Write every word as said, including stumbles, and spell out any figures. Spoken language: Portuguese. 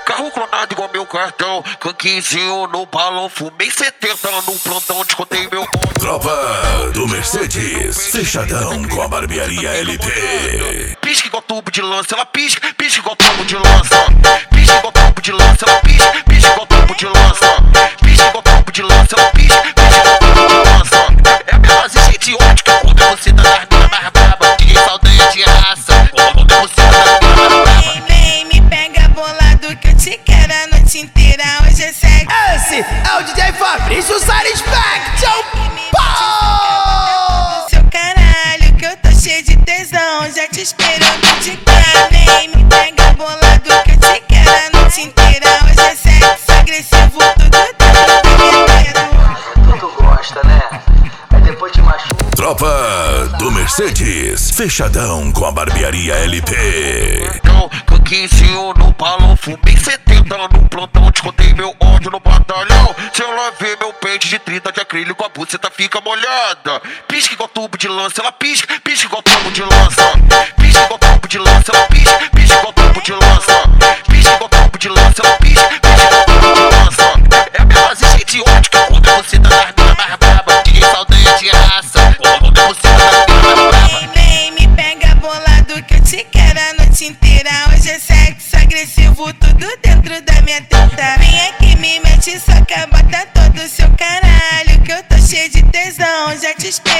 Carro clonado igual meu cartão, com quinzinho no balão, fumei setenta no plantão, descontei meu ponto. Tropa do Mercedes, fechadão com a barbearia L P. Pisca igual tubo de lança, ela pisca, pisca igual tubo de lança. Pisca igual tubo de lança, ela pisca, pisca igual tubo de lança. Pisca igual tubo de lança, ela pisca, pisca igual tubo de lança. É a mesma gente ótica quando você tá nas minas mais braba. Ninguém saudanha de raça, quando você tá nas minas mais braba. Vem, me pega bolado que eu te quero a noite inteira. Hoje é sexo. Esse é o D J Fabrício Satisfaction. Seu caralho que eu tô cheio de tesão, já te esperando de cá. Vem, me pega bolado que eu te quero a noite inteira. Hoje é sexo agressivo, tudo dentro do meu Tu gosta, né? Aí depois te machuca. Tropa do Mercedes, fechadão com a barbearia L P. Então, com quinzinho no balão, fumei setenta no plantão, descontei meu ódio no batalhão. Se ela vê meu pente de trinta de acrílico, a buceta fica molhada. Pisca igual tubo de lança, ela pisca, pisca igual tubo de lança. Pisca igual tubo de lança, ela pisca, pisca igual tubo de lança. Pisca igual tubo de lança, ela pisca, pisca igual tubo de lança. É a mesma gente ótica quando você tá nas minas mais braba. Ninguém saudanha de raça, quando você tá nas minas mais braba. Vem, me pega bolado que eu te quero a noite inteira. Hoje é sexo agressivo, tudo dentro da minha teta. Vem aqui, me mete, soca, bota todo o seu caralho que eu tô cheio de tesão, já te espero.